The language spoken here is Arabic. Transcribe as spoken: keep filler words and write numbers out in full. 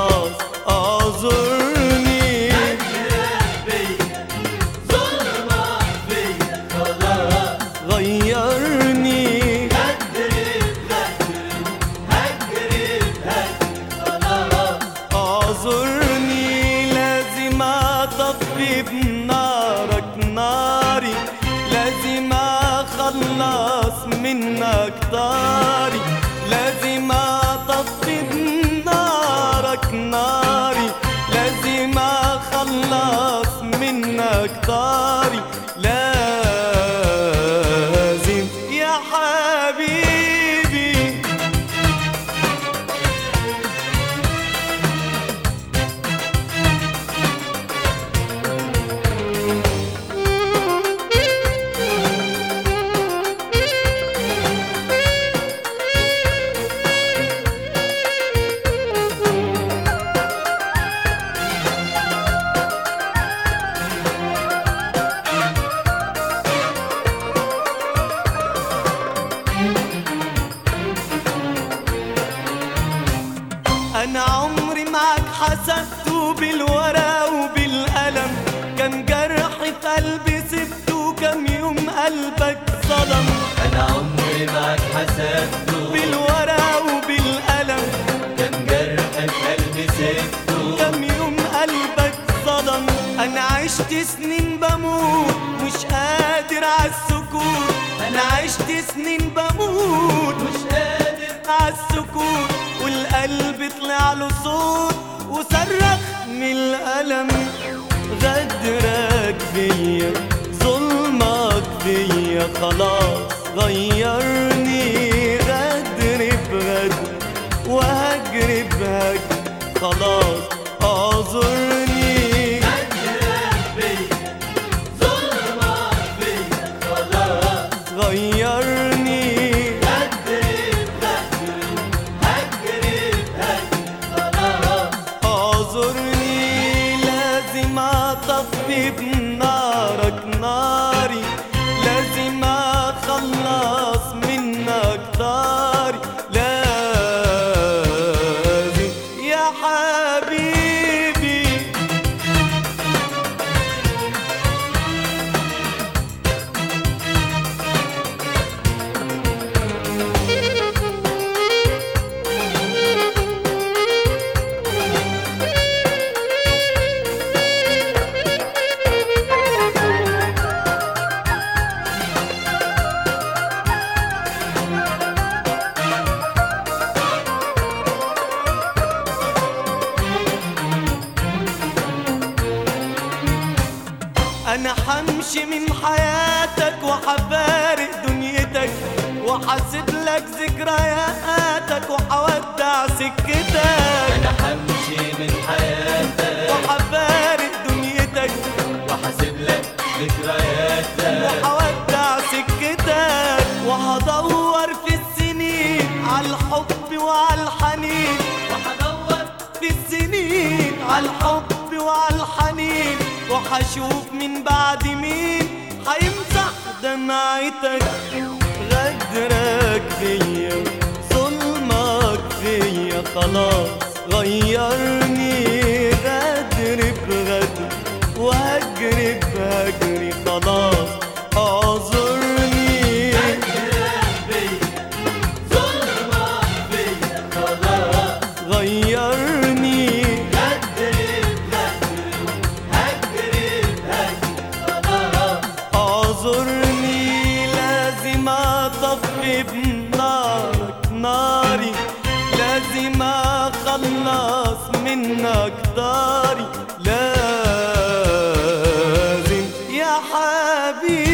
خلاص اعذرني. غدرك بيا ظلمك فيا خلاص غيرني. هجر بهجر هجر بهجر خلاص اعذرني لازم اطفي بنارك ناري، لازم اخلص منك طاري، لازم اطفي بنارك ناري، لازم اخلص منك طاري، لازم يا حبيبي. أنا عمري معك حسبته بالورق وبالقلم، كان جرح في قلبي سبته كم يوم قلبك صدم. أنا عمري معك حسبته بالورق وبالقلم، كان جرح في قلبي سبته كم يوم قلبك صدم. أنا عشت سنين بموت مش قادر عالسكوت، أنا عشت سنين بموت مش قادر عالسكوت، والقلب طلع له صوت وصرخ من الألم. غدرك بيا ظلمك بيا خلاص غيرني. غدر بغدر وهجر بهجر خلاص اعذرني. غدرك بيا ظلمك فيا خلاص غيرني. هجر بهجر هجر بهجر خلاص اعذرني لازم اطفي بنارك ناري، لازم اخلص منك طاري، لازم يا حبيبي. أنا حمشي من حياتك وحفارق دنيتك، وحاسب لك ذكرياتك وحودع سكتك. أنا حمشي من حياتك وحفارق دنيتك وحاسب لك ذكرياتك وحودع سكتك، وهدور في السنين عالحب وعالحنين، وحدور في السنين عالحب وعالحنين، وحشوف من بعد مين هيمسح دمعتك. غدرك فيا ظلمك فيا خلاص غيرني. غدر بغدر وهجر بهجري خلاص اعذرني. غدرك بيا ظلمك فيا خلاص غيرني. هجر بهجر هجر بهجر خلاص اعذرني لازم اطفي بنارك ناري، لازم اخلص منك طاري، لازم يا حبيبي.